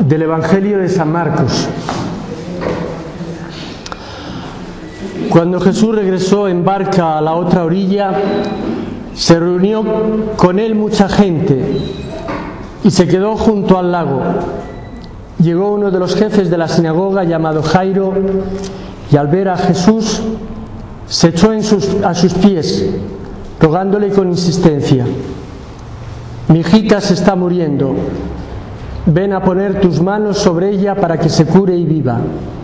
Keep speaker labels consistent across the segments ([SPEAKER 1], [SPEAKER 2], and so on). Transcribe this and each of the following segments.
[SPEAKER 1] Del Evangelio de San Marcos. Cuando Jesús regresó en barca a la otra orilla, se reunió con él mucha gente y se quedó junto al lago. Llegó uno de los jefes de la sinagoga llamado Jairo y al ver a Jesús se echó a sus pies, rogándole con insistencia: «Mi hijita se está muriendo. Ven a poner tus manos sobre ella para que se cure y viva».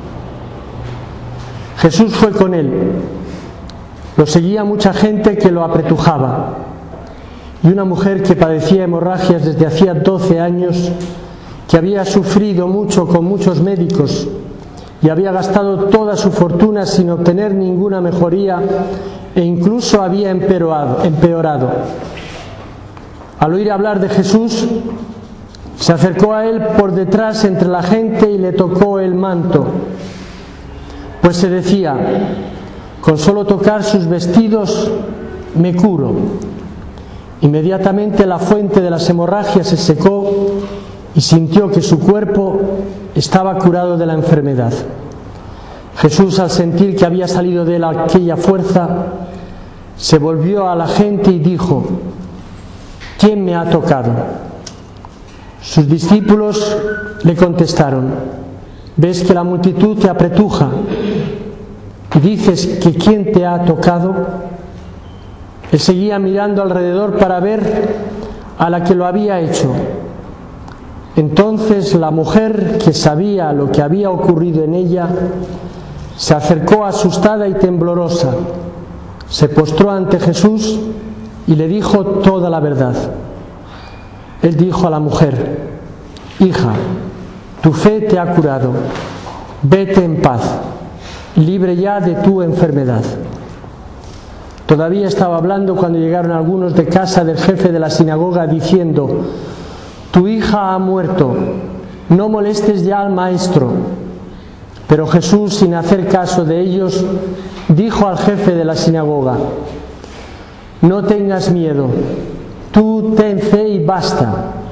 [SPEAKER 1] Jesús fue con él. Lo seguía mucha gente que lo apretujaba. Y una mujer que padecía hemorragias desde hacía 12 años, que había sufrido mucho con muchos médicos y había gastado toda su fortuna sin obtener ninguna mejoría e incluso había empeorado. Al oír hablar de Jesús, se acercó a él por detrás entre la gente y le tocó el manto, pues se decía: «Con solo tocar sus vestidos me curo». Inmediatamente la fuente de las hemorragias se secó y sintió que su cuerpo estaba curado de la enfermedad. Jesús, al sentir que había salido de él aquella fuerza, se volvió a la gente y dijo: «¿Quién me ha tocado?». Sus discípulos le contestaron: «¿Ves que la multitud te apretuja y dices que quién te ha tocado?». Él seguía mirando alrededor para ver a la que lo había hecho. Entonces la mujer, que sabía lo que había ocurrido en ella, se acercó asustada y temblorosa, se postró ante Jesús y le dijo toda la verdad. Él dijo a la mujer: «Hija, tu fe te ha curado, vete en paz, libre ya de tu enfermedad». Todavía estaba hablando cuando llegaron algunos de casa del jefe de la sinagoga diciendo: «Tu hija ha muerto, no molestes ya al maestro». Pero Jesús, sin hacer caso de ellos, dijo al jefe de la sinagoga: «No tengas miedo, tú ten fe y basta».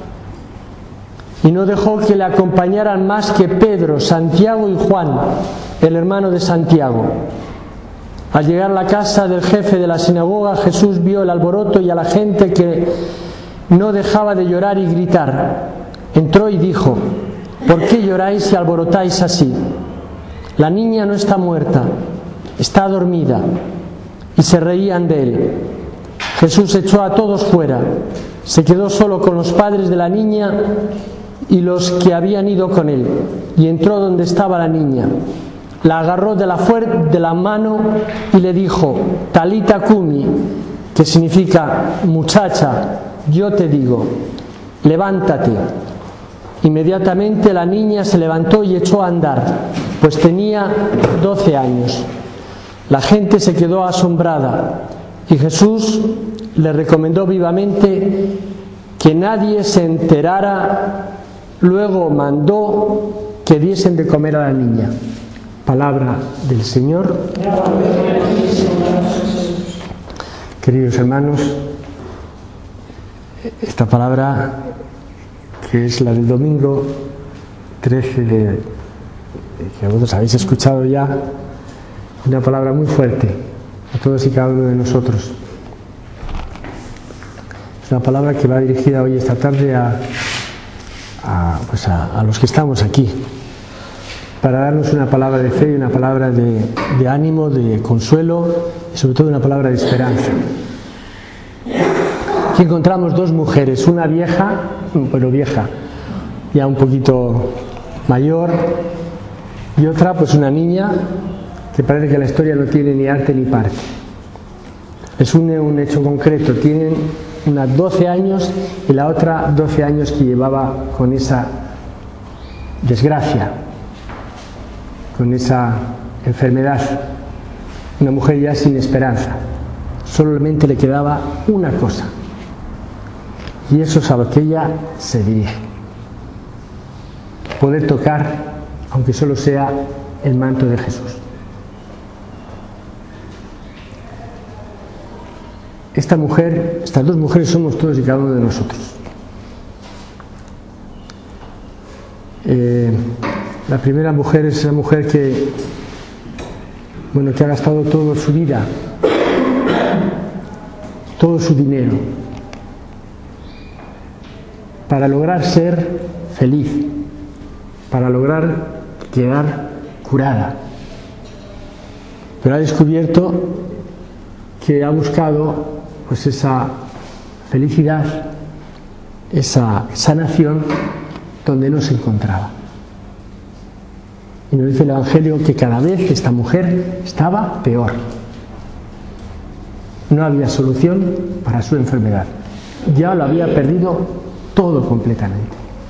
[SPEAKER 1] Y no dejó que le acompañaran más que Pedro, Santiago y Juan, el hermano de Santiago. Al llegar a la casa del jefe de la sinagoga, Jesús vio el alboroto y a la gente que no dejaba de llorar y gritar. Entró y dijo: «¿Por qué lloráis y alborotáis así? La niña no está muerta, está dormida». Y se reían de él. Jesús echó a todos fuera, se quedó solo con los padres de la niña y los que habían ido con él, y entró donde estaba la niña. La agarró de la mano y le dijo: «Talita cumi», que significa: «Muchacha, yo te digo, levántate». Inmediatamente la niña se levantó y echó a andar, pues tenía 12 años. La gente se quedó asombrada y Jesús le recomendó vivamente que nadie se enterara. Luego mandó que diesen de comer a la niña. Palabra del Señor. Queridos hermanos, esta palabra, que es la del domingo 13 que vosotros habéis escuchado ya, una palabra muy fuerte a todos y cada uno de nosotros. Es una palabra que va dirigida hoy esta tarde a los que estamos aquí, para darnos una palabra de fe y una palabra de ánimo, de consuelo y sobre todo una palabra de esperanza. Aquí encontramos dos mujeres, una vieja, ya un poquito mayor, y otra pues una niña que parece que la historia no tiene ni arte ni parte. Les une un hecho concreto: tienen una 12 años y la otra 12 años que llevaba con esa desgracia, con esa enfermedad. Una mujer ya sin esperanza. Solamente le quedaba una cosa, y eso es a lo que ella se dirige: poder tocar, aunque solo sea el manto de Jesús. Estas dos mujeres somos todos y cada uno de nosotros. La primera mujer es esa mujer que ha gastado toda su vida, todo su dinero, para lograr ser feliz, para lograr quedar curada. Pero ha descubierto que ha buscado pues esa felicidad, esa sanación donde no se encontraba. Y nos dice el Evangelio que cada vez esta mujer estaba peor. No había solución para su enfermedad. Ya lo había perdido todo completamente.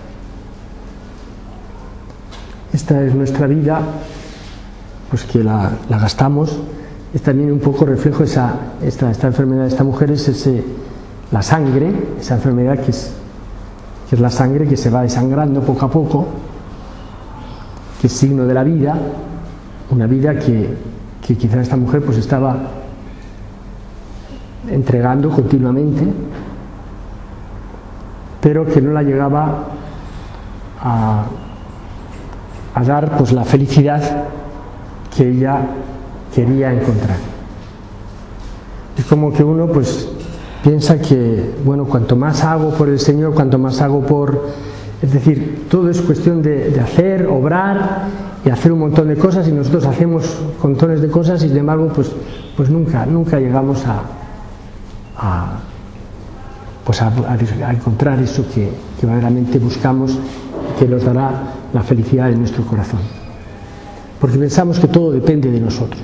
[SPEAKER 1] Esta es nuestra vida, pues que la gastamos. Es también un poco reflejo esta enfermedad de esta mujer, es la sangre, esa enfermedad que es la sangre que se va desangrando poco a poco, que es signo de la vida, una vida que quizá esta mujer pues estaba entregando continuamente, pero que no la llegaba a dar pues la felicidad que ella quería encontrar. Es como que uno pues piensa que cuanto más hago por el Señor, cuanto más hago es decir, todo es cuestión de hacer, obrar y hacer un montón de cosas, y nosotros hacemos montones de cosas y sin embargo pues nunca llegamos a encontrar eso que verdaderamente buscamos, que nos dará la felicidad en nuestro corazón, porque pensamos que todo depende de nosotros,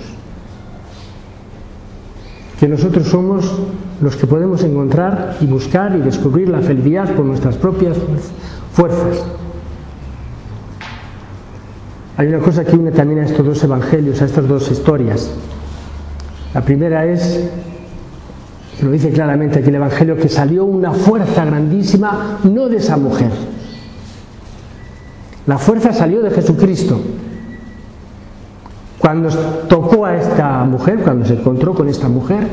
[SPEAKER 1] que nosotros somos los que podemos encontrar y buscar y descubrir la felicidad por nuestras propias fuerzas. Hay una cosa que une también a estos dos evangelios, a estas dos historias. La primera es, lo dice claramente aquí el Evangelio, que salió una fuerza grandísima, no de esa mujer. La fuerza salió de Jesucristo. Cuando tocó a esta mujer, cuando se encontró con esta mujer,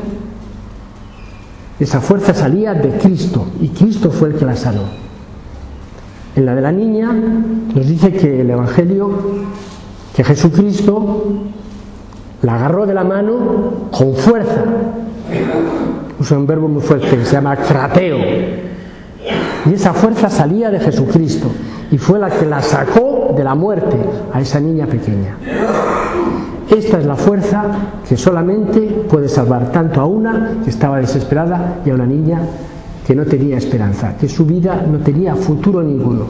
[SPEAKER 1] esa fuerza salía de Cristo, y Cristo fue el que la sanó. En la de la niña nos dice que el Evangelio, que Jesucristo la agarró de la mano con fuerza. Usa un verbo muy fuerte que se llama krateo, y esa fuerza salía de Jesucristo y fue la que la sacó de la muerte a esa niña pequeña. Esta es la fuerza que solamente puede salvar tanto a una que estaba desesperada y a una niña que no tenía esperanza, que su vida no tenía futuro ninguno.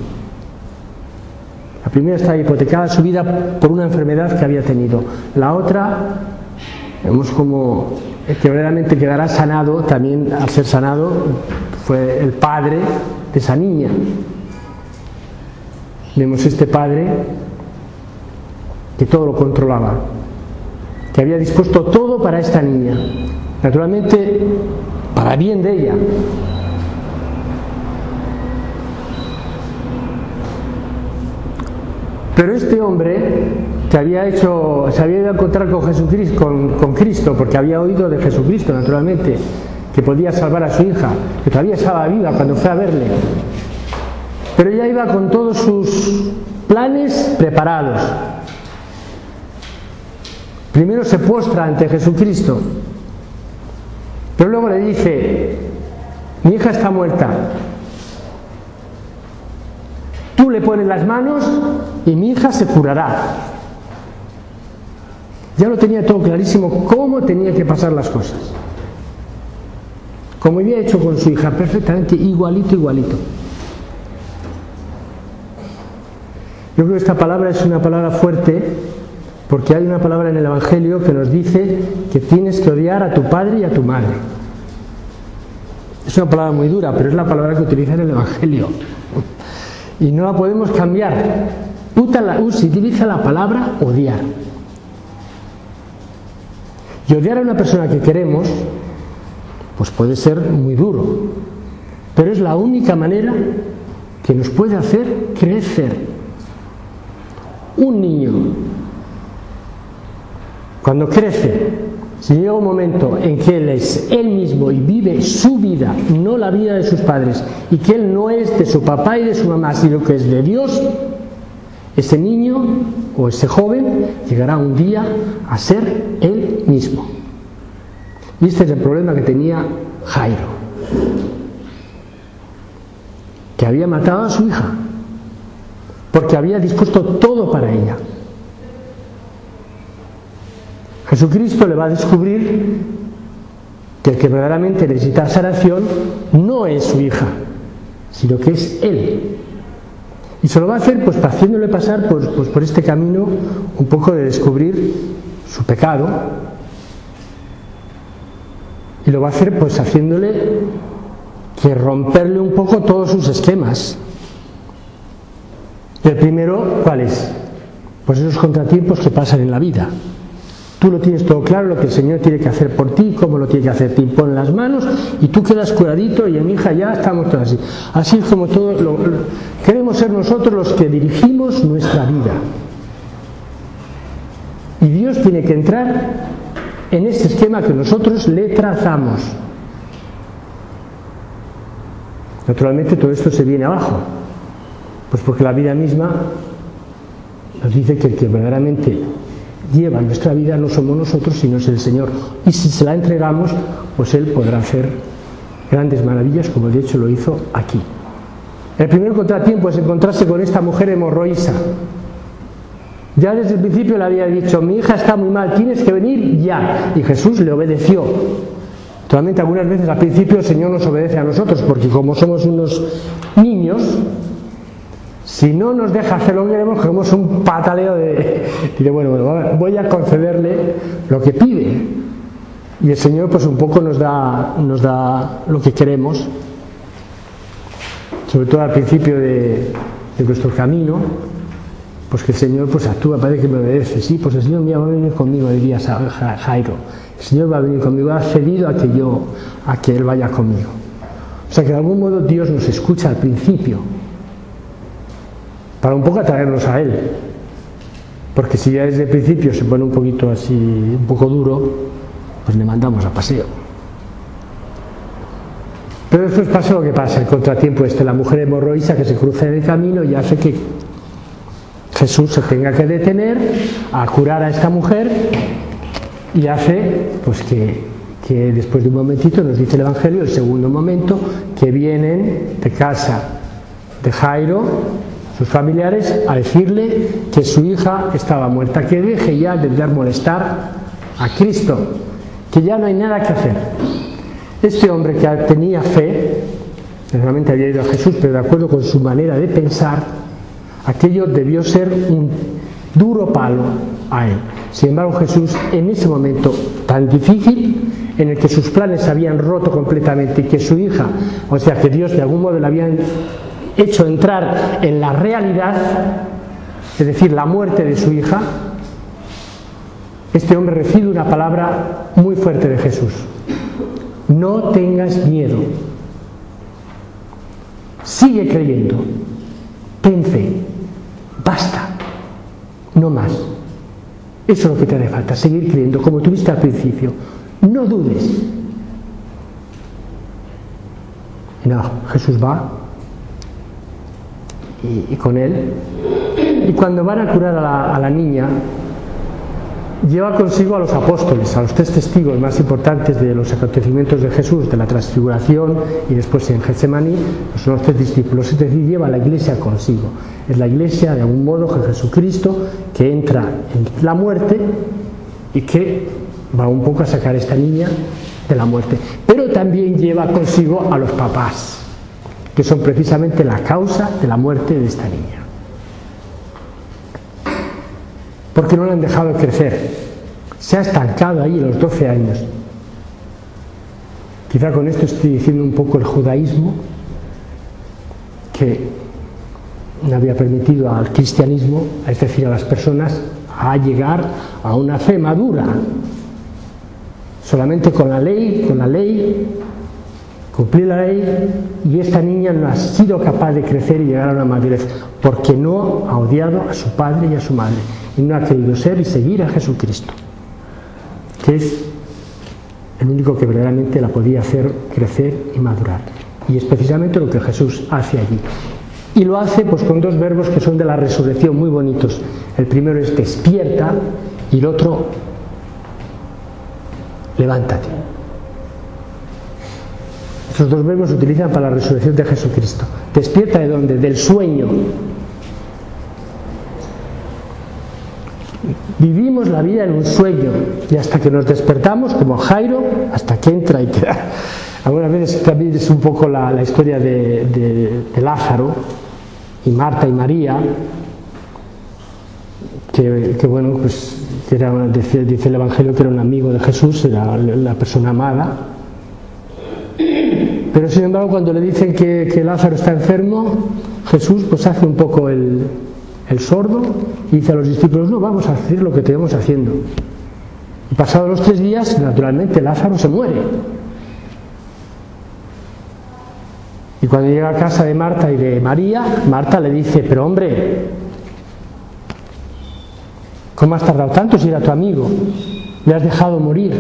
[SPEAKER 1] La primera estaba hipotecada su vida por una enfermedad que había tenido. La otra, vemos como el que verdaderamente quedará sanado, también al ser sanado, fue el padre de esa niña. Vemos este padre que todo lo controlaba, que había dispuesto todo para esta niña, naturalmente para bien de ella. Pero este hombre que se había ido a encontrar con Jesucristo, con Cristo, porque había oído de Jesucristo, naturalmente, que podía salvar a su hija, que todavía estaba viva cuando fue a verle, pero ella iba con todos sus planes preparados. Primero se postra ante Jesucristo, pero luego le dice: mi hija está muerta, tú le pones las manos y mi hija se curará. Ya lo tenía todo clarísimo cómo tenía que pasar las cosas, como había hecho con su hija, perfectamente igualito. Yo creo que esta palabra es una palabra fuerte, porque hay una palabra en el Evangelio que nos dice que tienes que odiar a tu padre y a tu madre. Es una palabra muy dura, pero es la palabra que utiliza en el Evangelio y no la podemos cambiar. Se utiliza la palabra odiar, y odiar a una persona que queremos pues puede ser muy duro, pero es la única manera que nos puede hacer crecer. Un niño, cuando crece, si llega un momento en que él es él mismo y vive su vida, no la vida de sus padres, y que él no es de su papá y de su mamá, sino que es de Dios, Ese niño o ese joven llegará un día a ser él mismo. Y este es el problema que tenía Jairo, que había matado a su hija, porque había dispuesto todo para ella. Jesucristo le va a descubrir que el que verdaderamente necesita sanación no es su hija, sino que es él. Y se lo va a hacer pues haciéndole pasar pues por este camino un poco de descubrir su pecado. Y lo va a hacer pues haciéndole que romperle un poco todos sus esquemas. Y el primero, ¿cuál es? Pues esos contratiempos que pasan en la vida. Tú lo tienes todo claro, lo que el Señor tiene que hacer por ti, cómo lo tiene que hacer. Te impone las manos y tú quedas curadito y en mi hija ya estamos todos así. Así es como todos queremos ser nosotros los que dirigimos nuestra vida. Y Dios tiene que entrar en ese esquema que nosotros le trazamos. Naturalmente todo esto se viene abajo, pues porque la vida misma nos dice que el que verdaderamente lleva nuestra vida no somos nosotros, sino es el Señor. Y si se la entregamos, pues Él podrá hacer grandes maravillas, como de hecho lo hizo aquí. El primer contratiempo es encontrarse con esta mujer hemorroísa. Ya desde el principio le había dicho: mi hija está muy mal, tienes que venir ya. Y Jesús le obedeció. Naturalmente algunas veces al principio el Señor nos obedece a nosotros, porque como somos unos niños, si no nos deja hacer lo que queremos, cogemos un pataleo de bueno, voy a concederle lo que pide. Y el Señor pues un poco nos da lo que queremos, sobre todo al principio de nuestro camino, pues que el Señor pues actúa, parece que me obedece. Sí, pues el Señor va a venir conmigo, diría Jairo. El Señor va a venir conmigo, ha cedido a que Él vaya conmigo. O sea que de algún modo Dios nos escucha al principio, para un poco atraernos a Él, porque si ya desde el principio se pone un poquito así, un poco duro, pues le mandamos a paseo. Pero después pasa lo que pasa, el contratiempo la mujer hemorroísa que se cruza en el camino y hace que Jesús se tenga que detener a curar a esta mujer, y hace pues que después de un momentito, nos dice el Evangelio, el segundo momento, que vienen de casa de Jairo sus familiares a decirle que su hija estaba muerta, que deje ya de molestar a Cristo, que ya no hay nada que hacer. Este hombre que tenía fe, realmente había ido a Jesús, pero de acuerdo con su manera de pensar, aquello debió ser un duro palo a él. Sin embargo, Jesús, en ese momento tan difícil, en el que sus planes se habían roto completamente y que su hija, o sea que Dios de algún modo le habían hecho entrar en la realidad, es decir, la muerte de su hija, este hombre recibe una palabra muy fuerte de Jesús: no tengas miedo, sigue creyendo, ten fe, basta, no más. Eso es lo que te hace falta, seguir creyendo como tuviste al principio, no dudes. Y no, Jesús va y con él, y cuando van a curar a la niña, lleva consigo a los apóstoles, a los 3 testigos más importantes de los acontecimientos de Jesús, de la transfiguración y después en Getsemaní, pues son los 3 discípulos, es decir, lleva a la iglesia consigo. Es la iglesia, de algún modo, que Jesucristo, que entra en la muerte y que va un poco a sacar a esta niña de la muerte. Pero también lleva consigo a los papás, que son precisamente la causa de la muerte de esta niña. Porque no le han dejado crecer, se ha estancado ahí a los 12 años. Quizá con esto estoy diciendo un poco el judaísmo, que no había permitido al cristianismo, es decir, a las personas, a llegar a una fe madura. Solamente con la ley, cumplir la ley, y esta niña no ha sido capaz de crecer y llegar a una madurez, porque no ha odiado a su padre y a su madre, y no ha querido ser y seguir a Jesucristo, que es el único que verdaderamente la podía hacer crecer y madurar. Y es precisamente lo que Jesús hace allí. Y lo hace pues con dos verbos que son de la resurrección muy bonitos. El primero es despierta y el otro levántate. Esos dos verbos se utilizan para la resurrección de Jesucristo. ¿Despierta de dónde? Del sueño. Vivimos la vida en un sueño y hasta que nos despertamos, como Jairo, hasta que entra y queda. Algunas veces también es un poco la historia de Lázaro y Marta y María, que bueno, pues dice el Evangelio que era un amigo de Jesús, era la persona amada. Pero sin embargo, cuando le dicen que Lázaro está enfermo, Jesús pues hace un poco el sordo y dice a los discípulos: no, vamos a hacer lo que tenemos haciendo. Y pasados los 3 días, naturalmente Lázaro se muere. Y cuando llega a casa de Marta y de María, Marta le dice: pero hombre, ¿cómo has tardado tanto si era tu amigo? Le has dejado morir.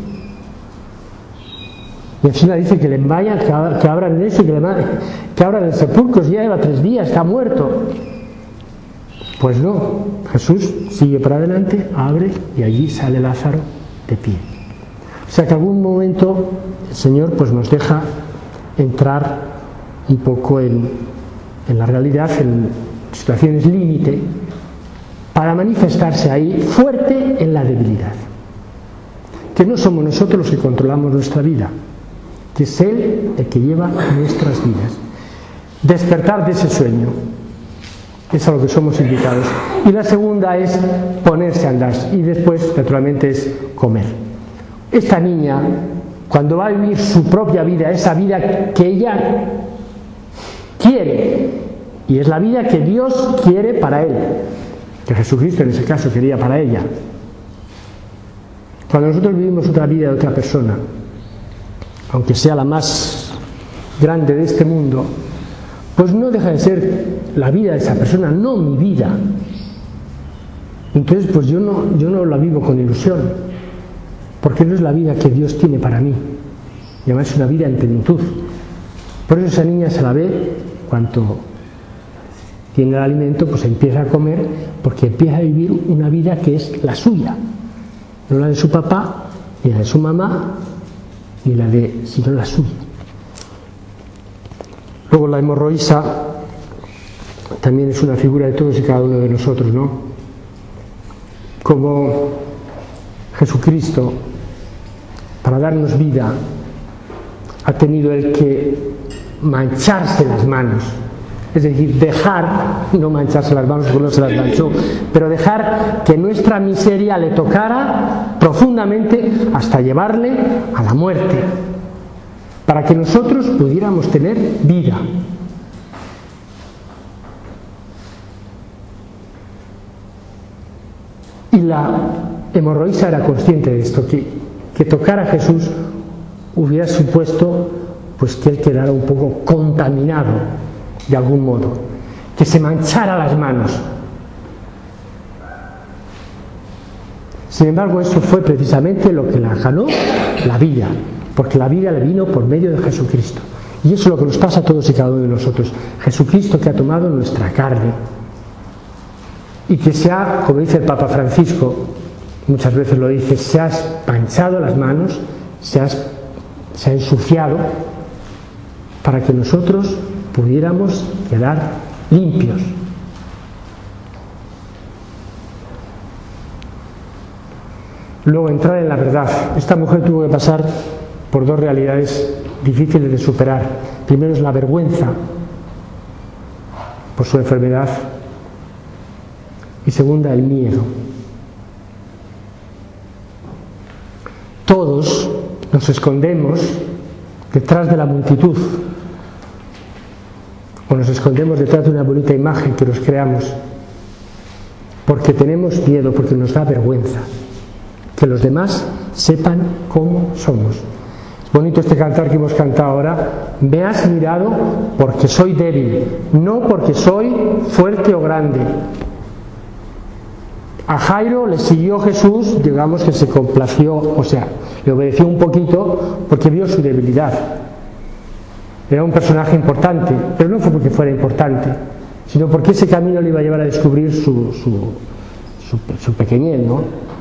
[SPEAKER 1] Y encima dice que le vayan, que abran eso, que abran el sepulcro, ya lleva 3 días, está muerto. Pues no, Jesús sigue para adelante, abre y allí sale Lázaro de pie. O sea que en algún momento el Señor pues nos deja entrar un poco en la realidad, en situaciones límite, para manifestarse ahí fuerte en la debilidad. Que no somos nosotros los que controlamos nuestra vida, que es Él el que lleva nuestras vidas. Despertar de ese sueño es a lo que somos invitados. Y la segunda es ponerse a andar, y después naturalmente es comer. Esta niña, cuando va a vivir su propia vida, esa vida que ella quiere, y es la vida que Dios quiere para él, que Jesucristo en ese caso quería para ella. Cuando nosotros vivimos otra vida de otra persona, aunque sea la más grande de este mundo, pues no deja de ser la vida de esa persona, no mi vida. Entonces pues yo no la vivo con ilusión, porque no es la vida que Dios tiene para mí, y además es una vida en plenitud. Por eso esa niña se la ve, cuanto tiene el alimento, pues empieza a comer, porque empieza a vivir una vida que es la suya, no la de su papá, ni la de su mamá, ni la sino la suya. Luego la hemorroísa también es una figura de todos y cada uno de nosotros, ¿no? Como Jesucristo, para darnos vida, ha tenido el que mancharse las manos, es decir, dejar, no mancharse las manos porque no se las manchó, pero dejar que nuestra miseria le tocara profundamente hasta llevarle a la muerte, para que nosotros pudiéramos tener vida. Y la hemorroísa era consciente de esto, que tocar a Jesús hubiera supuesto pues que él quedara un poco contaminado de algún modo, que se manchara las manos. Sin embargo, eso fue precisamente lo que la ganó la vida, porque la vida le vino por medio de Jesucristo. Y eso es lo que nos pasa a todos y cada uno de nosotros. Jesucristo, que ha tomado nuestra carne y que se ha, como dice el Papa Francisco, muchas veces lo dice, se ha manchado las manos, se ha ensuciado, para que nosotros pudiéramos quedar limpios. Luego, entrar en la verdad. Esta mujer tuvo que pasar por 2 realidades difíciles de superar. Primero es la vergüenza por su enfermedad, y segunda, el miedo. Todos nos escondemos detrás de la multitud, o nos escondemos detrás de una bonita imagen que nos creamos, porque tenemos miedo, porque nos da vergüenza que los demás sepan cómo somos. Es bonito este cantar que hemos cantado ahora: me has mirado porque soy débil, no porque soy fuerte o grande. A Jairo le siguió Jesús, digamos que se complació, o sea, le obedeció un poquito porque vio su debilidad. Era un personaje importante, pero no fue porque fuera importante, sino porque ese camino le iba a llevar a descubrir su pequeñez, ¿no?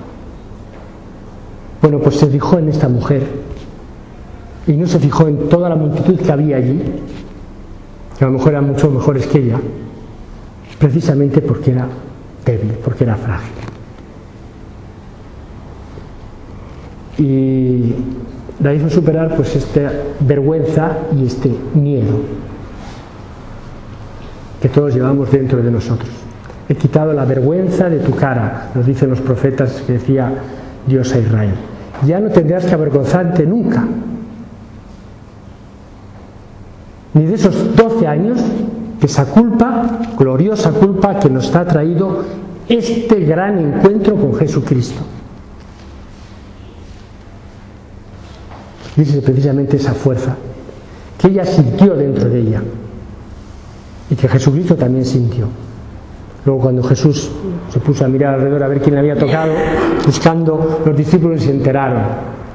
[SPEAKER 1] Bueno, pues se fijó en esta mujer y no se fijó en toda la multitud que había allí, que a lo mejor eran mucho mejores que ella, precisamente porque era débil, porque era frágil. Y la hizo superar pues esta vergüenza y este miedo que todos llevamos dentro de nosotros. He quitado la vergüenza de tu cara, nos dicen los profetas que decía Dios a Israel. Ya no tendrás que avergonzarte nunca, ni de esos 12 años, que esa culpa, gloriosa culpa que nos ha traído este gran encuentro con Jesucristo. Dice precisamente esa fuerza que ella sintió dentro de ella y que Jesucristo también sintió. Luego cuando Jesús se puso a mirar alrededor a ver quién le había tocado, buscando, los discípulos se enteraron.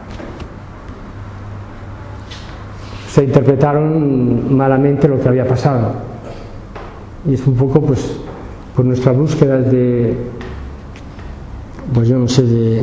[SPEAKER 1] Se interpretaron malamente lo que había pasado. Y es un poco pues por nuestra búsqueda de, pues yo no sé, de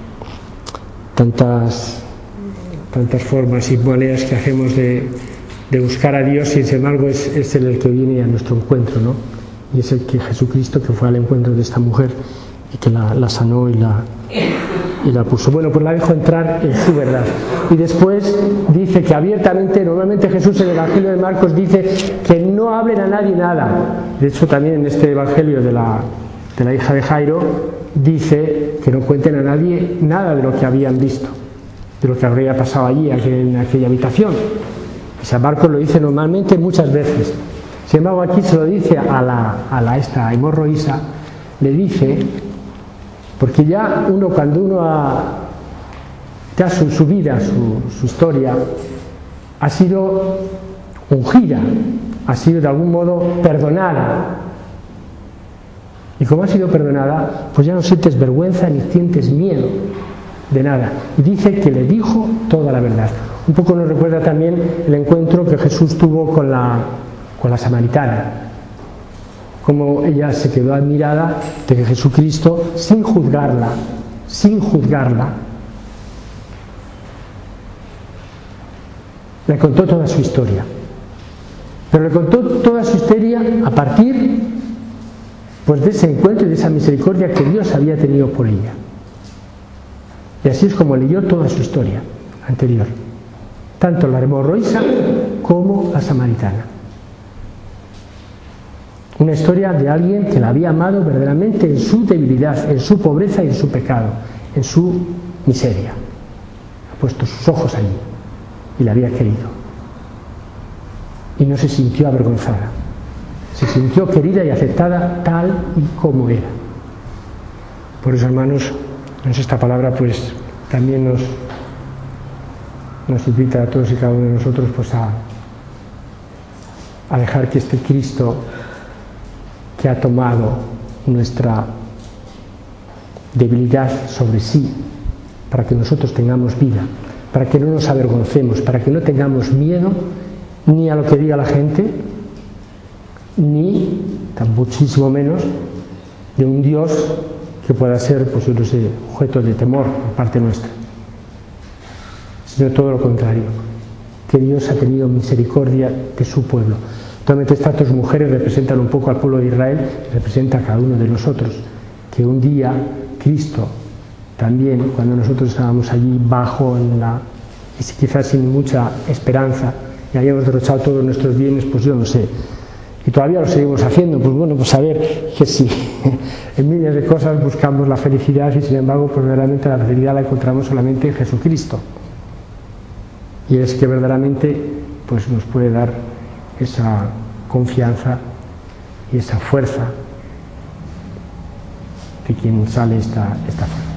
[SPEAKER 1] tantas formas y maneras que hacemos de buscar a Dios, y sin embargo es Él el que viene a nuestro encuentro, ¿no? Y es el que Jesucristo, que fue al encuentro de esta mujer y que la sanó y la puso. Bueno, pues la dejó entrar en su verdad. Y después dice que abiertamente, normalmente Jesús en el Evangelio de Marcos dice que no hablen a nadie nada. De hecho, también en este Evangelio de la hija de Jairo dice que no cuenten a nadie nada de lo que habían visto, de lo que habría pasado allí, en aquella habitación. Y San Marcos lo dice normalmente muchas veces. Sin embargo, aquí se lo dice a esta hemorroísa, le dice, porque ya cuando uno ya su vida, su historia, ha sido ungida, ha sido de algún modo perdonada. Y como ha sido perdonada, pues ya no sientes vergüenza ni sientes miedo de nada. Y dice que le dijo toda la verdad. Un poco nos recuerda también el encuentro que Jesús tuvo con la samaritana, como ella se quedó admirada de que Jesucristo, sin juzgarla, le contó toda su historia. Pero le contó toda su historia a partir pues de ese encuentro y de esa misericordia que Dios había tenido por ella. Y así es como leyó toda su historia anterior, tanto la hemorroísa como la samaritana. Una historia de alguien que la había amado verdaderamente en su debilidad, en su pobreza y en su pecado, en su miseria. Ha puesto sus ojos allí y la había querido. Y no se sintió avergonzada. Se sintió querida y aceptada tal y como era. Por eso, hermanos, esta palabra pues también nos invita a todos y cada uno de nosotros pues a dejar que este Cristo que ha tomado nuestra debilidad sobre sí, para que nosotros tengamos vida, para que no nos avergoncemos, para que no tengamos miedo ni a lo que diga la gente, ni tan muchísimo menos de un Dios que pueda ser, pues yo no sé, objeto de temor por parte nuestra, sino todo lo contrario, que Dios ha tenido misericordia de su pueblo. Actualmente estas dos mujeres representan un poco al pueblo de Israel, representa a cada uno de nosotros, que un día Cristo también, cuando nosotros estábamos allí bajo y quizás sin mucha esperanza, y habíamos derrochado todos nuestros bienes, pues yo no sé, y todavía lo seguimos haciendo, pues bueno, pues saber que sí, en miles de cosas buscamos la felicidad y sin embargo, pues verdaderamente la felicidad la encontramos solamente en Jesucristo. Y es que verdaderamente pues nos puede dar esa confianza y esa fuerza de quien sale esta fuerza.